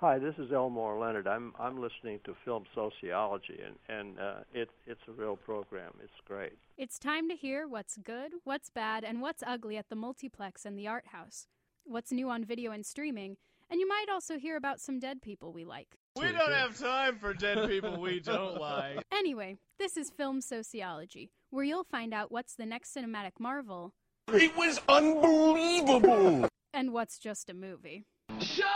Hi, this is Elmore Leonard. I'm listening to Film Sociology, and it's a real program. It's great. It's time to hear what's good, what's bad, and what's ugly at the multiplex and the art house. What's new on video and streaming, and you might also hear about some dead people we like. We don't have time for dead people we don't like. Anyway, this is Film Sociology, where you'll find out what's the next cinematic marvel. It was unbelievable! And what's just a movie. Shut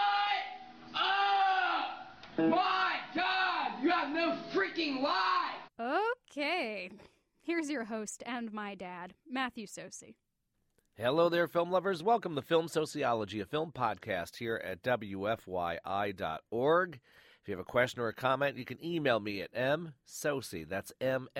up! My God, you have no freaking life! Okay, here's your host and my dad, Matthew Sosi. Hello there, film lovers. Welcome to Film Sociology, a film podcast here at WFYI.org. If you have a question or a comment, you can email me at msocey, that's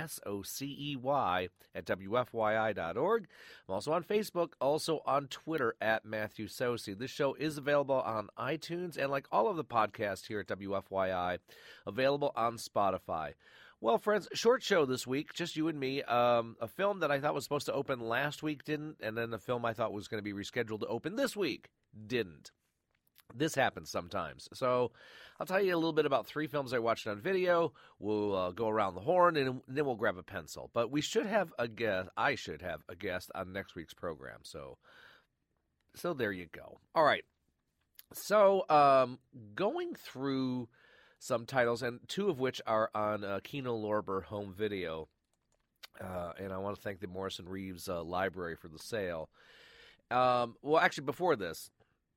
MSOCEY, at WFYI.org. I'm also on Facebook, also on Twitter at Matthew Sosi. This show is available on iTunes and, like all of the podcasts here at WFYI, available on Spotify. Well, friends, short show this week, just you and me. A film that I thought was supposed to open last week didn't, and then a film I thought was going to be rescheduled to open this week didn't. This happens sometimes. So I'll tell you a little bit about three films I watched on video. We'll go around the horn, and then we'll grab a pencil. But we should have a guest. I should have a guest on next week's program. So there you go. All right. So going through some titles, and two of which are on Kino Lorber home video. And I want to thank the Morrison Reeves Library for the sale. Well, actually, before this,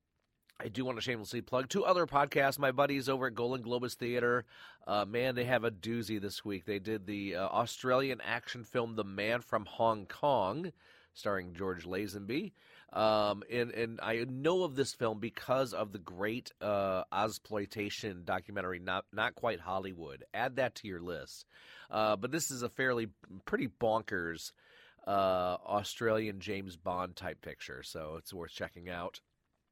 I do want to shamelessly plug two other podcasts. My buddies over at Golden Globus Theater, man, they have a doozy this week. They did the Australian action film The Man from Hong Kong, starring George Lazenby. And I know of this film because of the great Ozploitation documentary, Not Quite Hollywood. Add that to your list. But this is a pretty bonkers Australian James Bond type picture, so it's worth checking out.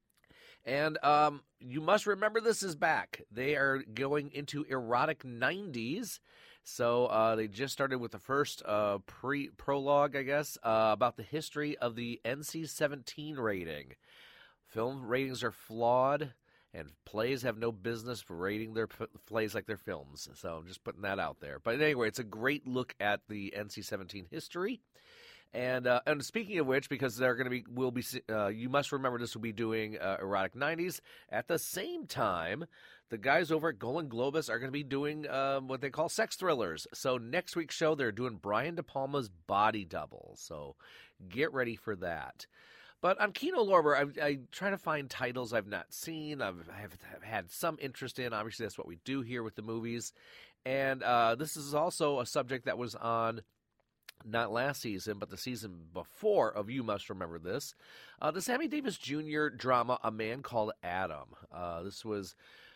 And you must remember this is back. They are going into erotic 90s. So they just started with the first prologue, I guess, about the history of the NC-17 rating. Film ratings are flawed, and plays have no business for rating their plays like their films. So I'm just putting that out there. But anyway, it's a great look at the NC-17 history. And speaking of which, because they're going to be, you must remember this will be doing erotic 90s. At the same time, the guys over at Golden Globus are going to be doing what they call sex thrillers. So next week's show, they're doing Brian De Palma's Body Double. So get ready for that. But on Kino Lorber, I try to find titles I've not seen. I've had some interest in. Obviously, that's what we do here with the movies. And this is also a subject that was on not last season, but the season before of You Must Remember This. The Sammy Davis Jr. drama, A Man Called Adam. This was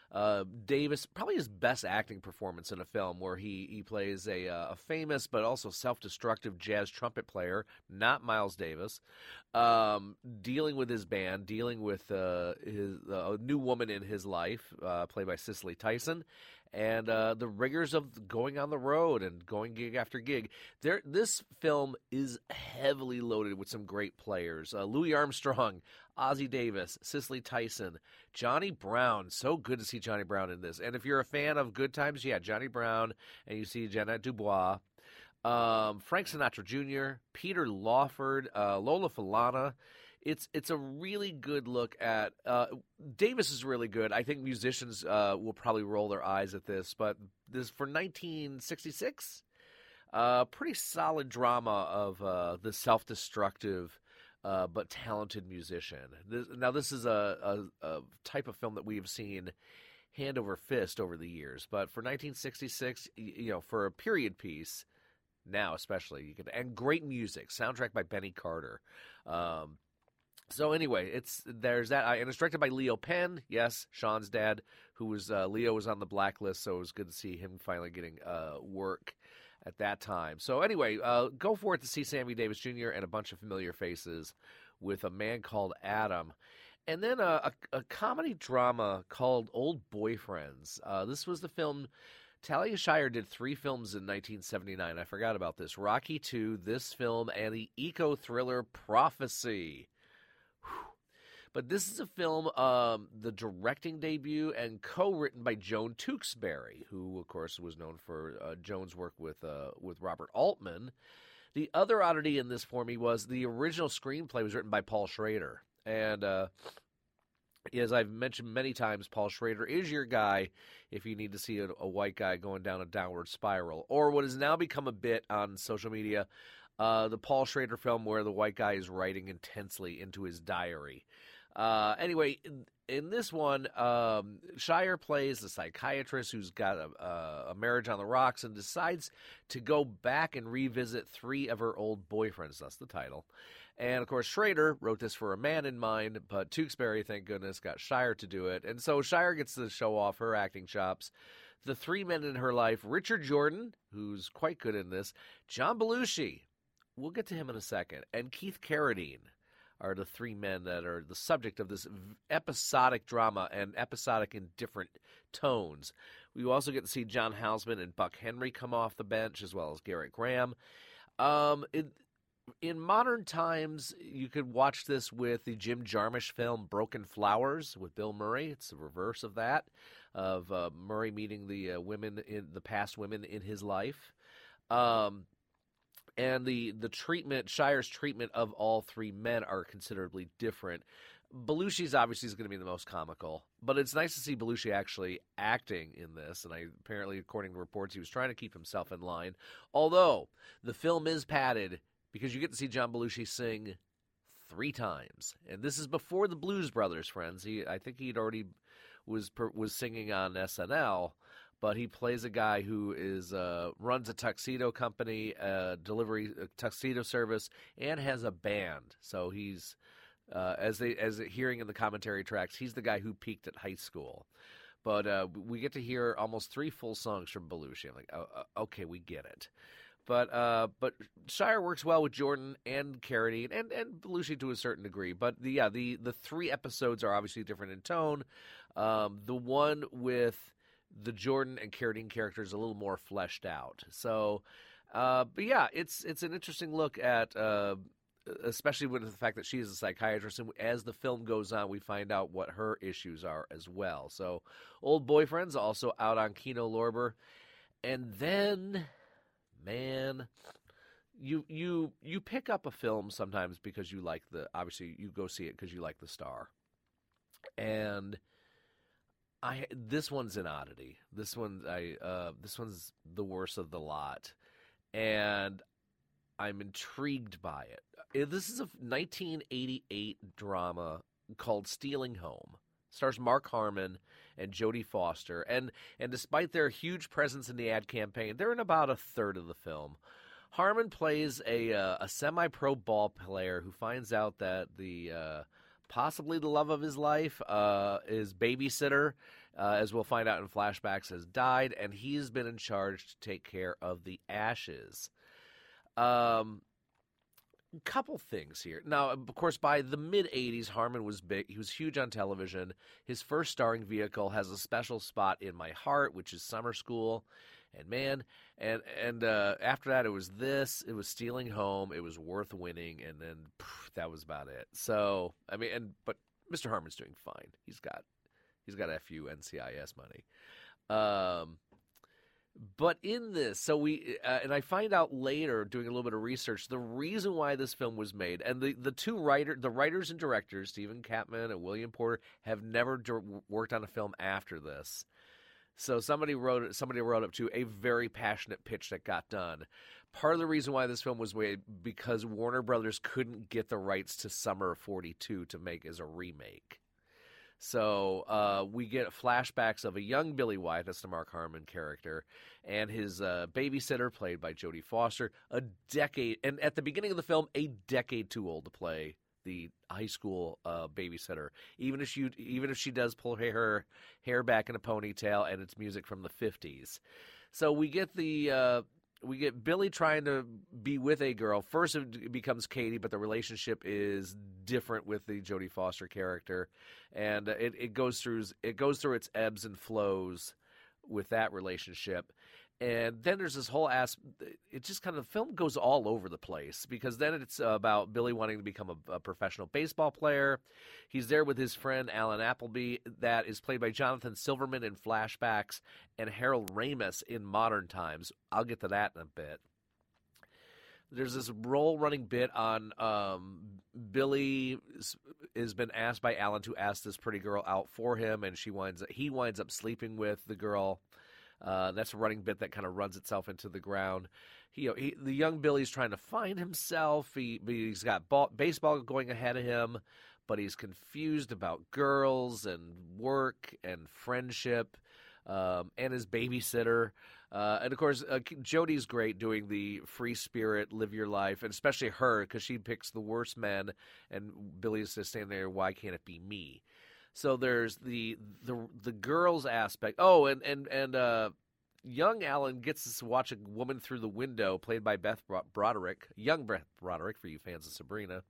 Davis, probably his best acting performance in a film, where he plays a famous but also self-destructive jazz trumpet player, not Miles Davis, dealing with his band, dealing with a new woman in his life, played by Cicely Tyson, and the rigors of going on the road and going gig after gig. This film is heavily loaded with some great players. Louis Armstrong, Ozzie Davis, Cicely Tyson, Johnny Brown. So good to see Johnny Brown in this. And if you're a fan of Good Times, yeah, Johnny Brown, and you see Jeanette Dubois, Frank Sinatra Jr., Peter Lawford, Lola Falana. It's a really good look at Davis is really good. I think musicians will probably roll their eyes at this, but this for 1966, pretty solid drama of the self-destructive but talented musician. This is a type of film that we have seen hand over fist over the years, but for 1966, for a period piece, now especially, and great music, soundtrack by Benny Carter. So anyway, there's that, and it's directed by Leo Penn. Yes, Sean's dad, who was Leo was on the blacklist, so it was good to see him finally getting work at that time. So anyway, go for it to see Sammy Davis Jr. and a bunch of familiar faces with A Man Called Adam. And then a comedy drama called Old Boyfriends. This was the film. Talia Shire did 3 films in 1979. I forgot about this. Rocky II, this film, and the eco-thriller Prophecy. Whew. But this is a film, the directing debut and co-written by Joan Tewksbury, who, of course, was known for Joan's work with Robert Altman. The other oddity in this for me was the original screenplay was written by Paul Schrader. And as I've mentioned many times, Paul Schrader is your guy if you need to see a white guy going down a downward spiral. Or what has now become a bit on social media, the Paul Schrader film where the white guy is writing intensely into his diary. Anyway, in this one, Shire plays a psychiatrist who's got a marriage on the rocks and decides to go back and revisit 3 of her old boyfriends. That's the title. And, of course, Schrader wrote this for a man in mind, but Tewksbury, thank goodness, got Shire to do it. And so Shire gets to show off her acting chops. The 3 men in her life, Richard Jordan, who's quite good in this, John Belushi, we'll get to him in a second, and Keith Carradine are the 3 men that are the subject of this episodic drama, and episodic in different tones. We also get to see John Houseman and Buck Henry come off the bench, as well as Garrett Graham. In modern times, you could watch this with the Jim Jarmusch film Broken Flowers with Bill Murray. It's the reverse of that, of Murray meeting the past women in his life. And the treatment, Shire's treatment of all 3 men are considerably different. Belushi's obviously is going to be the most comical, but it's nice to see Belushi actually acting in this, and apparently, according to reports, he was trying to keep himself in line. Although, the film is padded because you get to see John Belushi sing 3 times. And this is before the Blues Brothers, friends. I think he'd already was singing on SNL, but he plays a guy who runs a tuxedo company, a tuxedo service, and has a band. So he's, as hearing in the commentary tracks, he's the guy who peaked at high school. But we get to hear almost 3 full songs from Belushi. I'm like, okay, we get it. But Shire works well with Jordan and Carradine and Belushi to a certain degree. But the 3 episodes are obviously different in tone. The one with the Jordan and Carradine characters a little more fleshed out. So, but yeah, it's an interesting look at, especially with the fact that she is a psychiatrist. And as the film goes on, we find out what her issues are as well. So, Old Boyfriends also out on Kino Lorber, and then, man, you pick up a film sometimes because you like obviously you go see it because you like the star, and this one's an oddity. This one's the worst of the lot, and I'm intrigued by it. This is a 1988 drama called Stealing Home. Stars Mark Harmon and Jodie Foster, and despite their huge presence in the ad campaign, they're in about a third of the film. Harmon plays a semi-pro ball player who finds out that possibly the love of his life, his babysitter, as we'll find out in flashbacks, has died, and he's been in charge to take care of the ashes. Couple things here. Now, of course, by the mid-'80s, Harmon was big. He was huge on television. His first starring vehicle has a special spot in my heart, which is Summer School. And man, and after that, it was Stealing Home. It was Worth Winning, and then that was about it. So, I mean, but Mr. Harmon's doing fine. He's got FU NCIS money. But in this, so we and I find out later, doing a little bit of research, the reason why this film was made, and the writers and directors, Stephen Chapman and William Porter, have never worked on a film after this. So somebody wrote up to a very passionate pitch that got done. Part of the reason why this film was made because Warner Brothers couldn't get the rights to Summer of 42 to make as a remake. So we get flashbacks of a young Billy Wyatt, that's the Mark Harmon character, and his babysitter, played by Jodie Foster, and at the beginning of the film, a decade too old to play the high school babysitter. Even if she does pull her hair back in a ponytail, and it's music from the 50s. So we get Billy trying to be with a girl. First it becomes Katie, but the relationship is different with the Jodie Foster character, and it goes through its ebbs and flows with that relationship. And then there's this whole it just kind of, the film goes all over the place, because then it's about Billy wanting to become a professional baseball player. He's there with his friend Alan Appleby, that is played by Jonathan Silverman in flashbacks, and Harold Ramis in modern times. I'll get to that in a bit. There's this role-running bit on Billy has been asked by Alan to ask this pretty girl out for him, and he winds up sleeping with the girl. That's a running bit that kind of runs itself into the ground. The young Billy's trying to find himself. He's got baseball going ahead of him, but he's confused about girls and work and friendship, and his babysitter. And of course, Jodie's great doing the free spirit, live your life, and especially her, because she picks the worst men, and Billy's just standing there, why can't it be me? So there's the girls aspect. Oh, and young Alan gets to watch a woman through the window, played by Beth Broderick, young Beth Broderick for you fans of Sabrina.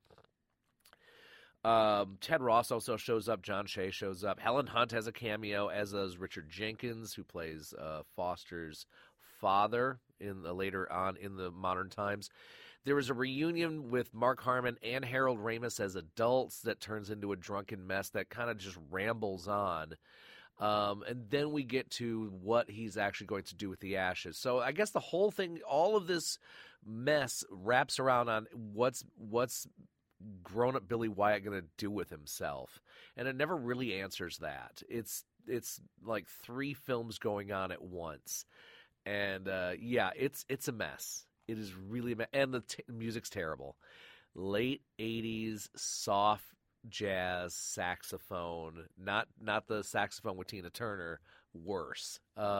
Ted Ross also shows up. John Shea shows up. Helen Hunt has a cameo, as does Richard Jenkins, who plays Foster's father later on in the modern times. There was a reunion with Mark Harmon and Harold Ramis as adults that turns into a drunken mess that kind of just rambles on. And then we get to what he's actually going to do with the ashes. So I guess the whole thing, all of this mess wraps around on what's grown-up Billy Wyatt going to do with himself. And it never really answers that. It's like 3 films going on at once. And it's a mess. It is really and the music's terrible. Late 80s soft jazz saxophone, not the saxophone with Tina Turner, worse.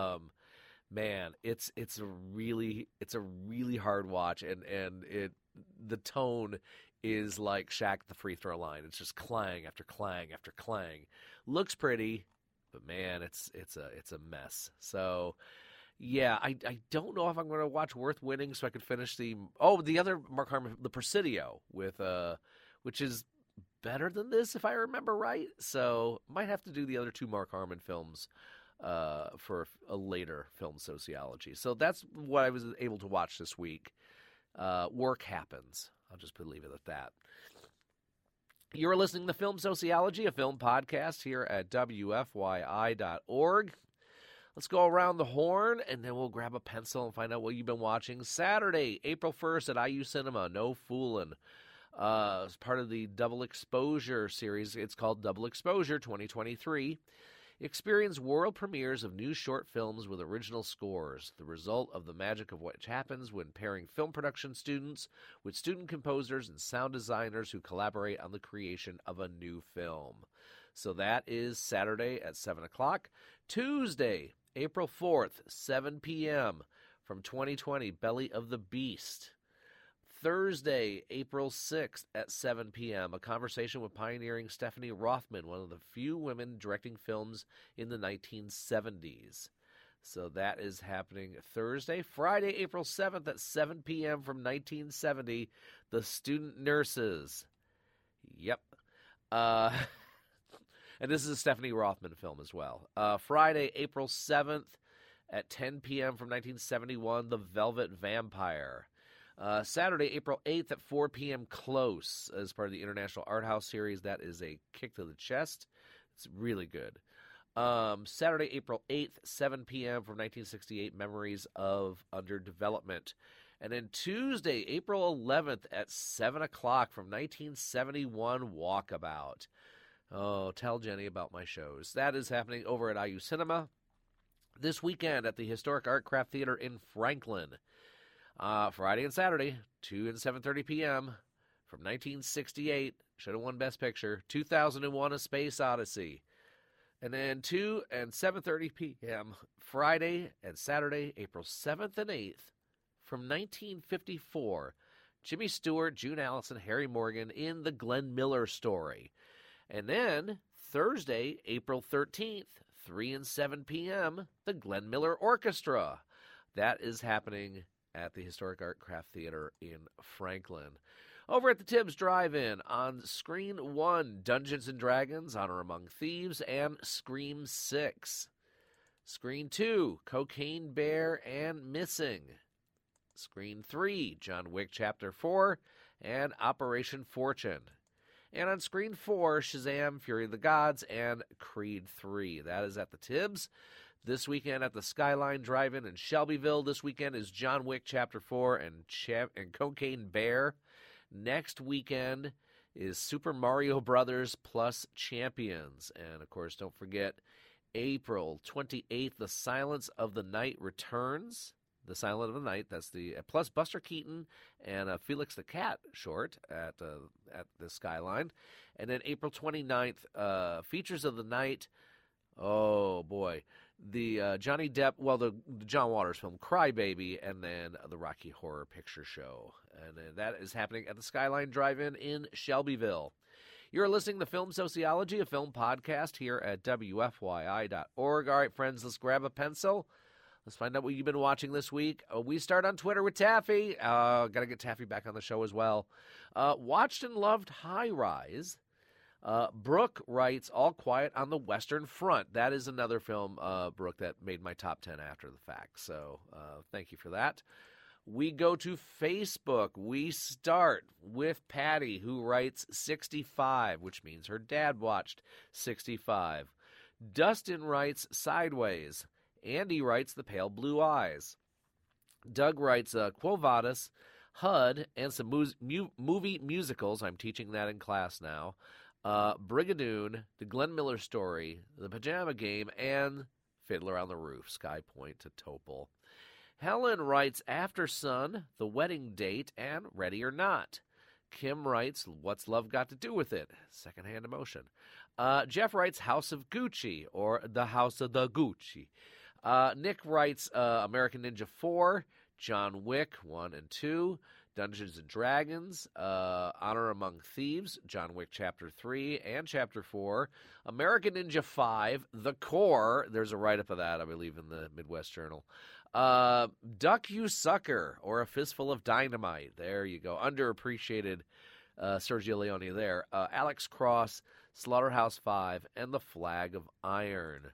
Man, it's a really hard watch, and the tone is like Shaq at the free throw line. It's just clang after clang after clang. Looks pretty, but man, it's a mess. So yeah, I don't know if I'm going to watch Worth Winning so I could finish the other Mark Harmon, The Presidio, with which is better than this if I remember right. So might have to do the other 2 Mark Harmon films for a later Film Sociology. So that's what I was able to watch this week. Work happens. I'll just leave it at that. You're listening to Film Sociology, a film podcast here at WFYI.org. Let's go around the horn, and then we'll grab a pencil and find out what you've been watching. Saturday, April 1st at IU Cinema, No Foolin'. As part of the Double Exposure series, it's called Double Exposure 2023. Experience world premieres of new short films with original scores, the result of the magic of what happens when pairing film production students with student composers and sound designers who collaborate on the creation of a new film. So that is Saturday at 7 o'clock. Tuesday, April 4th, 7 p.m. from 2020, Belly of the Beast. Thursday, April 6th at 7 p.m., a conversation with pioneering Stephanie Rothman, one of the few women directing films in the 1970s. So that is happening Thursday. Friday, April 7th at 7 p.m. from 1970, The Student Nurses. Yep. And this is a Stephanie Rothman film as well. Friday, April 7th at 10 p.m. from 1971, The Velvet Vampire. Saturday, April 8th at 4 p.m., Close, as part of the International Art House series. That is a kick to the chest. It's really good. Saturday, April 8th, 7 p.m. from 1968, Memories of Under Development. And then Tuesday, April 11th at 7 o'clock from 1971, Walkabout. Oh, tell Jenny about my shows. That is happening over at IU Cinema this weekend at the Historic Art Craft Theater in Franklin. Friday and Saturday, 2 and 7:30 p.m. from 1968. Should have won Best Picture. 2001: A Space Odyssey. And then 2 and 7:30 p.m. Friday and Saturday, April 7th and 8th from 1954. Jimmy Stewart, June Allison, Harry Morgan in The Glenn Miller Story. And then Thursday, April 13th, 3 and 7 p.m., The Glenn Miller Orchestra. That is happening at the Historic Art Craft Theater in Franklin. Over at the Tibbs Drive-In on Screen 1, Dungeons & Dragons, Honor Among Thieves, and Scream 6. Screen 2, Cocaine Bear and Missing. Screen 3, John Wick Chapter 4 and Operation Fortune. And on Screen 4, Shazam! Fury of the Gods and Creed 3. That is at the Tibbs. This weekend at the Skyline Drive-In in Shelbyville. This weekend is John Wick Chapter 4 and Cocaine Bear. Next weekend is Super Mario Brothers plus Champions. And, of course, don't forget, April 28th, The Silence of the Night returns. The Silent of the Night, that's the plus Buster Keaton and Felix the Cat short at the Skyline. And then April 29th, Features of the Night. Oh, boy. The Johnny Depp, the John Waters film Cry Baby, and then the Rocky Horror Picture Show. And then that is happening at the Skyline Drive-In in Shelbyville. You're listening to Film Sociology, a film podcast here at WFYI.org. All right, friends, let's grab a pencil. Let's find out what you've been watching this week. We start on Twitter with Taffy. Got to get Taffy back on the show as well. Watched and loved High Rise. Brooke writes All Quiet on the Western Front. That is another film, Brooke, that made my top 10 after the fact. So thank you for that. We go to Facebook. We start with Patty, who writes 65, which means her dad watched 65. Dustin writes Sideways. Andy writes The Pale Blue Eyes. Doug writes Quo Vadis, HUD, and some movie musicals. I'm teaching that in class now. Brigadoon, The Glenn Miller Story, The Pajama Game, and Fiddler on the Roof, Sky Point to Topol. Helen writes After Sun, The Wedding Date, and Ready or Not. Kim writes What's Love Got to Do with It? Secondhand Emotion. Jeff writes House of Gucci, or The House of the Gucci. Nick writes American Ninja 4, John Wick 1 and 2, Dungeons & Dragons, Honor Among Thieves, John Wick Chapter 3 and Chapter 4, American Ninja 5, The Core, there's a write-up of that, I believe, in the Midwest Journal. Duck You Sucker, or A Fistful of Dynamite, there you go, underappreciated Sergio Leone there. Alex Cross, Slaughterhouse 5, and The Flag of Iron.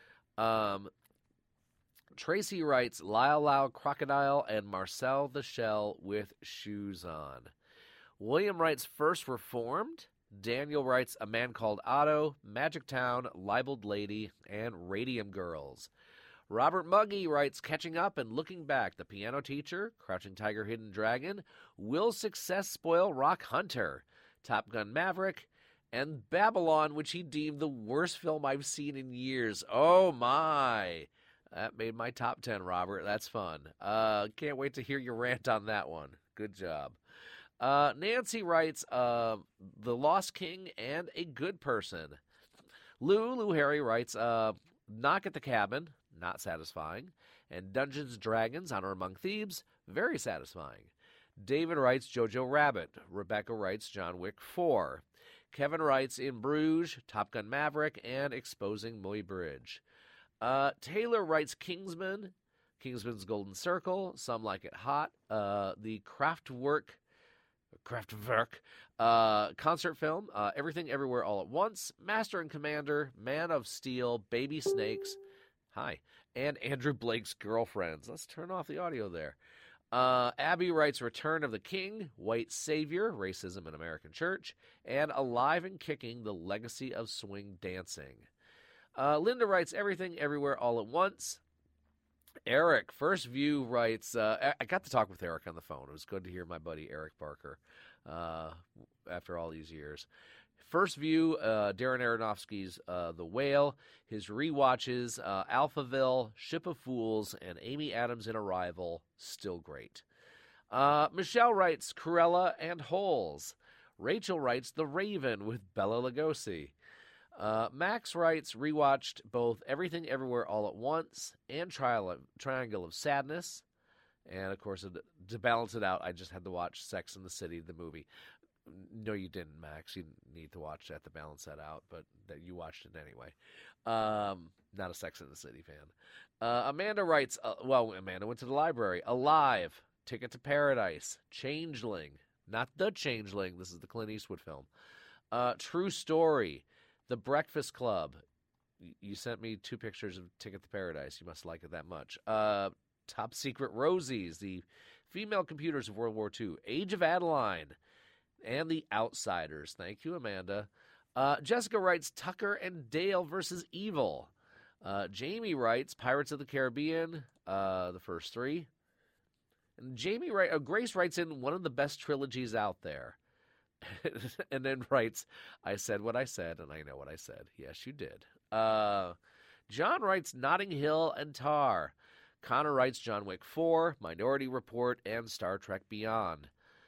Tracy writes Lyle Lyle Crocodile and Marcel the Shell with Shoes On. William writes First Reformed. Daniel writes A Man Called Otto, Magic Town, Libeled Lady, and Radium Girls. Robert Muggy writes Catching Up and Looking Back, The Piano Teacher, Crouching Tiger, Hidden Dragon, Will Success Spoil Rock Hunter, Top Gun Maverick, and Babylon, which he deemed the worst film I've seen in years. Oh, my. That made my top 10, Robert. That's fun. Can't wait to hear your rant on that one. Good job. Nancy writes, The Lost King and A Good Person. Lou Harry writes, Knock at the Cabin, not satisfying. And Dungeons & Dragons, Honor Among Thieves, very satisfying. David writes Jojo Rabbit. Rebecca writes John Wick 4. Kevin writes In Bruges, Top Gun Maverick, and Exposing Muybridge. Taylor writes Kingsman, Kingsman's Golden Circle, Some Like It Hot, the Kraftwerk concert film, Everything Everywhere All at Once, Master and Commander, Man of Steel, Baby Snakes, and Andrew Blake's Girlfriends. Let's turn off the audio there. Abby writes Return of the King, White Savior, Racism in American Church, and Alive and Kicking, The Legacy of Swing Dancing. Linda writes Everything Everywhere All at Once. Eric, First View, writes, I got to talk with Eric on the phone. It was good to hear my buddy Eric Barker after all these years. First View, Darren Aronofsky's The Whale, his rewatches, Alphaville, Ship of Fools, and Amy Adams in Arrival, still great. Michelle writes Cruella and Holes. Rachel writes The Raven with Bela Lugosi. Max writes, rewatched both Everything Everywhere All at Once and Triangle of Sadness. And, of course, to balance it out, I just had to watch Sex and the City, the movie. No, you didn't, Max. You didn't need to watch that to balance that out, but you watched it anyway. Not a Sex and the City fan. Amanda writes, Amanda went to the library. Alive, Ticket to Paradise, Changeling, not The Changeling. This is the Clint Eastwood film. True Story, The Breakfast Club, You sent me 2 pictures of Ticket to Paradise. You must like it that much. Top Secret Rosies, the female computers of World War II, Age of Adeline, and The Outsiders. Thank you, Amanda. Jessica writes Tucker and Dale versus Evil. Jamie writes Pirates of the Caribbean, the first 3. And Grace writes in one of the best trilogies out there. And then writes, I said what I said, and I know what I said. Yes, you did. John writes Notting Hill and Tar. Connor writes John Wick 4, Minority Report, and Star Trek Beyond.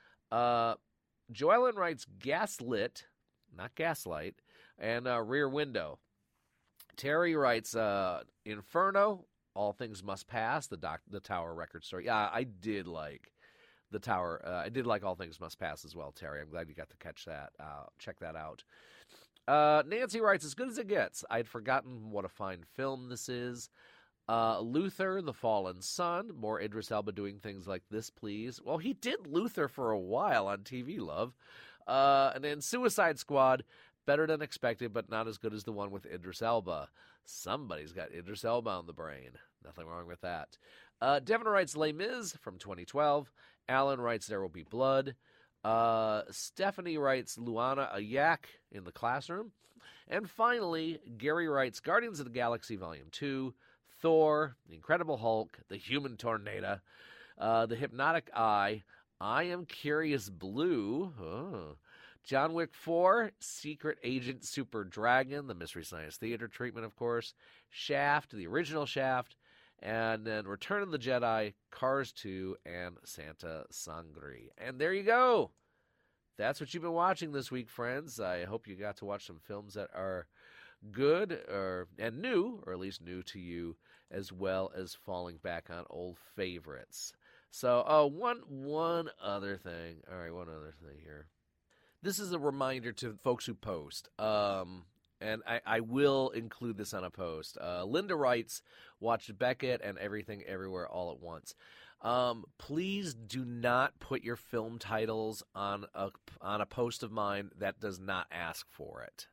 Joellen writes Gaslit, not Gaslight, and Rear Window. Terry writes Inferno, All Things Must Pass, the Tower record story. Yeah, I did like the Tower. I did like All Things Must Pass as well, Terry. I'm glad you got to catch that. Check that out. Nancy writes, As Good as It Gets. I'd forgotten what a fine film this is. Luther, The Fallen Son. More Idris Elba doing things like this, please. Well, he did Luther for a while on TV, love. And then Suicide Squad. Better than expected, but not as good as the one with Idris Elba. Somebody's got Idris Elba on the brain. Nothing wrong with that. Devin writes Les Mis from 2012. Alan writes There Will Be Blood. Stephanie writes Luana Ayak in the Classroom. And finally, Gary writes Guardians of the Galaxy Volume 2, Thor, The Incredible Hulk, The Human Tornado, The Hypnotic Eye, I Am Curious Blue, John Wick 4, Secret Agent Super Dragon, the Mystery Science Theater treatment, of course, Shaft, the original Shaft, and then Return of the Jedi, Cars 2, and Santa Sangre. And there you go. That's what you've been watching this week, friends. I hope you got to watch some films that are good and new, or at least new to you, as well as falling back on old favorites. So, one other thing. All right, one other thing here. This is a reminder to folks who post, and I will include this on a post. Linda writes, watched Beckett and Everything Everywhere All at Once. Please do not put your film titles on a post of mine that does not ask for it.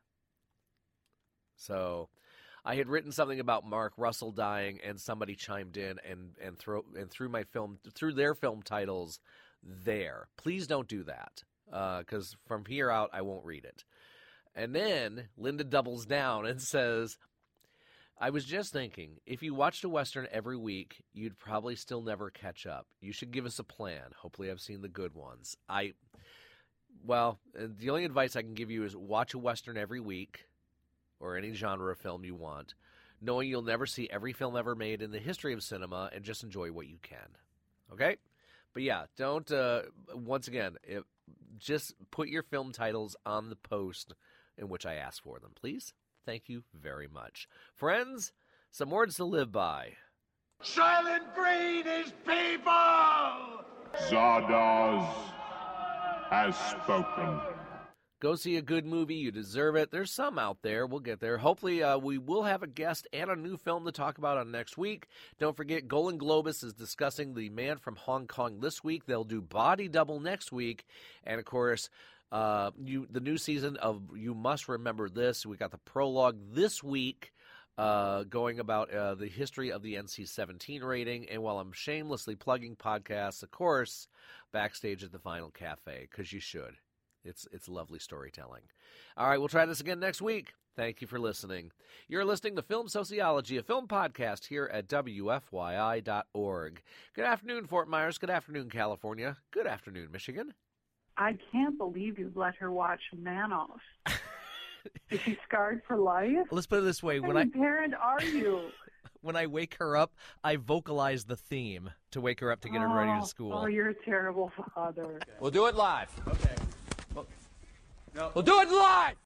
So I had written something about Mark Russell dying, and somebody chimed in and threw their film titles there. Please don't do that. Because from here out, I won't read it. And then Linda doubles down and says, I was just thinking, if you watched a Western every week, you'd probably still never catch up. You should give us a plan. Hopefully I've seen the good ones. The only advice I can give you is watch a Western every week, or any genre of film you want, knowing you'll never see every film ever made in the history of cinema, and just enjoy what you can. Okay? But yeah, don't, once again, just put your film titles on the post in which I ask for them, please. Thank you very much. Friends, some words to live by. Silent breed is people! Zardoz has spoken. Go see a good movie. You deserve it. There's some out there. We'll get there. Hopefully, we will have a guest and a new film to talk about on next week. Don't forget, Golan Globus is discussing The Man from Hong Kong this week. They'll do Body Double next week. And, of course, the new season of You Must Remember This. We got the prologue this week going about the history of the NC-17 rating. And while I'm shamelessly plugging podcasts, of course, Backstage at the Final Cafe, because you should. It's lovely storytelling. All right, we'll try this again next week. Thank you for listening. You're listening to Film Sociology, a film podcast here at WFYI.org. Good afternoon, Fort Myers. Good afternoon, California. Good afternoon, Michigan. I can't believe you've let her watch Manos. Is she scarred for life? Let's put it this way. What kind of parent are you? When I wake her up, I vocalize the theme to wake her up to get her ready to school. Oh, you're a terrible father. We'll do it live. Okay. We'll do it live!